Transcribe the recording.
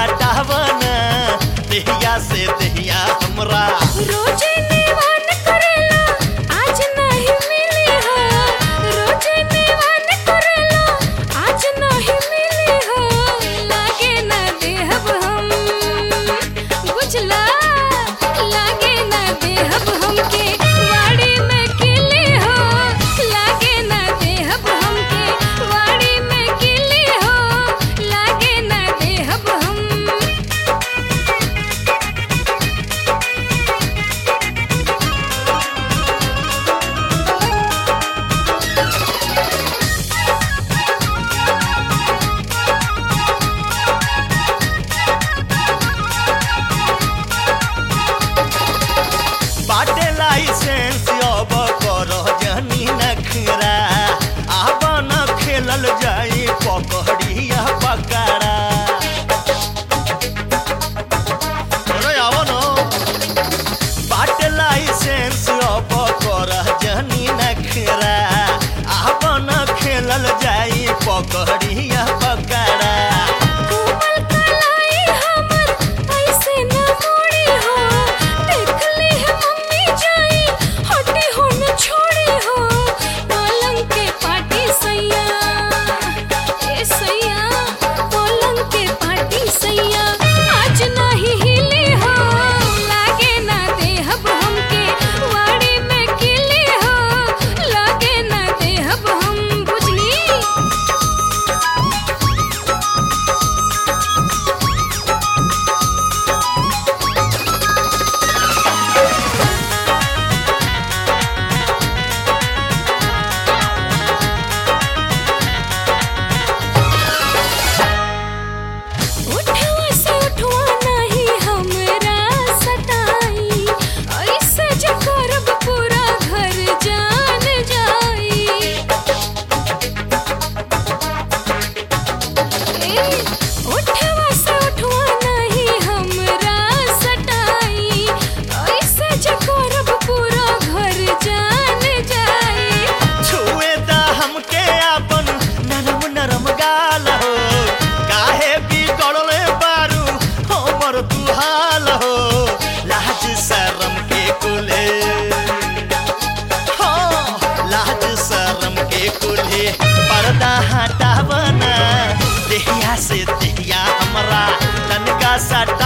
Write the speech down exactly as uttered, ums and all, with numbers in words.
सटावना देहिया से देहिया हमरा रोजे नेवान करेला आज नहीं मिली हो रोजे नेवान करेला आज नहीं मिली हो लागे ना देहब हम बुझला लागे ना देहब हमके वाड़ी में किली हो लागे ना देहब हमके वाड़ी में किली हो लागे ना देहब हम बाटे लाइसेंस अब करह जनी नखरा आब न खेलल जाई पकड़िया पकड़ा अरे आव न बाटे लाइसेंस अब करह जनी नखरा आब न खेलल जाई पकड़िया पकड़ा कोमल कलाई हमर ऐसे न मोड़ी हो देख ली है मम्मी जाई हटी हो न छोड़ी हो पलंग के पाटी सैया ए सैया पलंग के पाटी सैया आज नहीं हिली हो लागे ना देहब हमके वाड़ी में किली हो लागे ना देहब हम बुझली उठवा से उठवा नहीं हमरा सताई ऐसे जे करब पूरा घर जान जाई ए उठवा से उठवा नहीं हमरा सताई ऐसे जे करब पूरा घर जान जाई छुए दा हमके आपन नरम नरम गाल हो काहे बिगड़ले बारू हमर दुहाल हो लाज शरम के कुले हो लाज शरम के कुले पर्दा हटावना देहिया से देहिया हमरा तनका सटा